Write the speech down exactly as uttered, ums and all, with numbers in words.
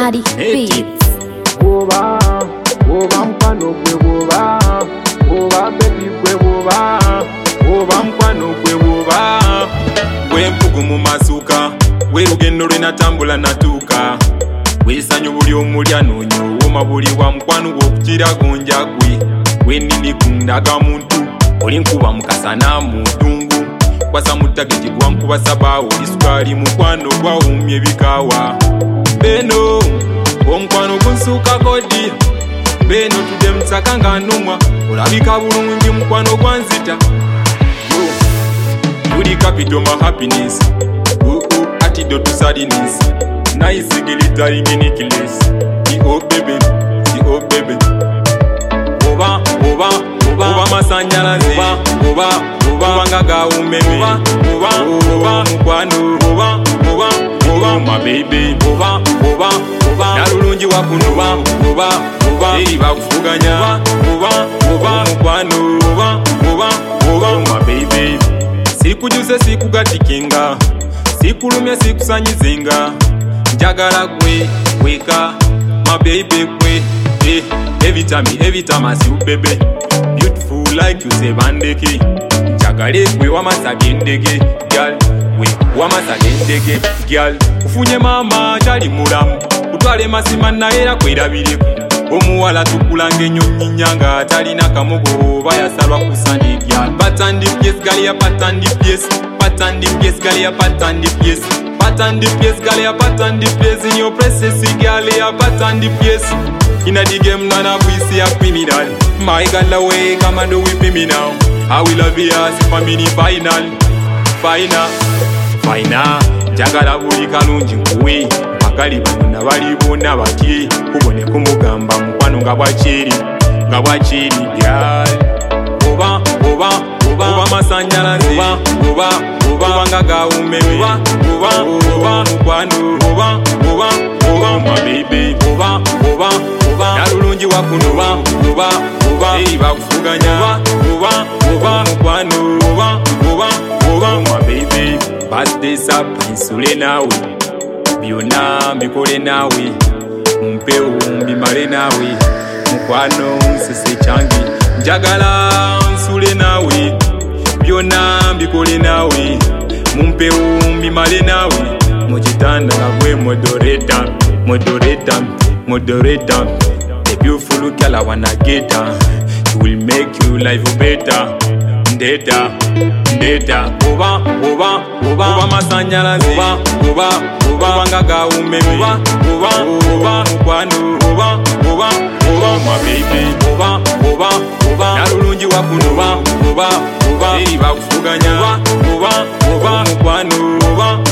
Madi Beats. Woba, woba mkwano kwe woba, woba baby kwe woba, woba mkwano kwe woba. Gwe mpugu mu masuka, gwe lugendo lwenatambula natuuka. Weesanyu buli omulya noonyo wooma buli wa mukwano gw'okukira gonja gwe. Gwe nnini kundaga muntu, oli nkuba mukasana mu ddungu. Kwasa mu ttageti gwankuba sabaawo, isukaali mukwano gwawuumya ebikaawa. Beno omukwano gunsuuka kodi, beno tudde musaka nga nnumwa, olabika bulungi mukwano gwanzita. Yuli capital my happiness, ooh ooh antidote to sadness. Nice gilitary miniculous, the oh baby, the oh baby. Oba oba oba oba masanyalaze, oba oba oba nga gawumeme, oba oba oba mukwano, oba oba oba my baby, oba oba oba nalulungi wakuno, oba oba oba eri bakufuganya, oba oba mukwano, oba oba oba my baby. Sikujuse sikugatikinga, sikulumya sikusanyizinga, njagala gwe weka my baby gwe. Eh, every time, every time I see you baby, beautiful like you say bandeki. Njagala gwe wamasagendege, girl, we wamasagendege, girl. Ufunye mama chali mulamu, utwale masima na era kwerabire. Omuwala tukulanga ennyonyi nyanga talina kamogo bayasalwa kusandi gyal. Patandi pies gali ya patandi pies, patandi pies gali ya patandi pies, patandi pies gali ya patandi pies. In your presence gali ya patandi pies. Inna the game nana bwisi ya criminal. My girl away come and do with me now. I will love you as if I'm in the final, final, final. Njagala buli kalungi nkuwe, bakali bonna bali bonna batye, kubone kumugamba mukwano nga bwakiri, nga bwakiri gyal. Oba oba oba oba masanyalaze, oba oba oba nga gawumeme, oba oba oba mukwano, oba oba oba my baby, oba oba oba nalulungi wakuno, oba oba oba eri bakufuganya, oba oba oba mukwano, oba oba oba my baby. Birthday sapa nsule nawe, byonna mbikole nawe, mumpewo mbimale nawe, mukwano nsese kyange. Njagala nsule nawe, byonna mbikole nawe, mumpewo mbimale nawe, mukitanda nga gwe modoreta, modoreta, modoreta. The beautiful girl I wanna get her, she will make you life better. Ndeta, ndeta, oba, oba, oba, oba masanyalaze, oba, oba, oba nga gawumeme, oba, oba, oba mukwano, oba, oba, oba my baby, oba, oba, oba nalulungi wakuno, oba, oba, oba eri bakufuganya, oba, oba, oba mukwano, oba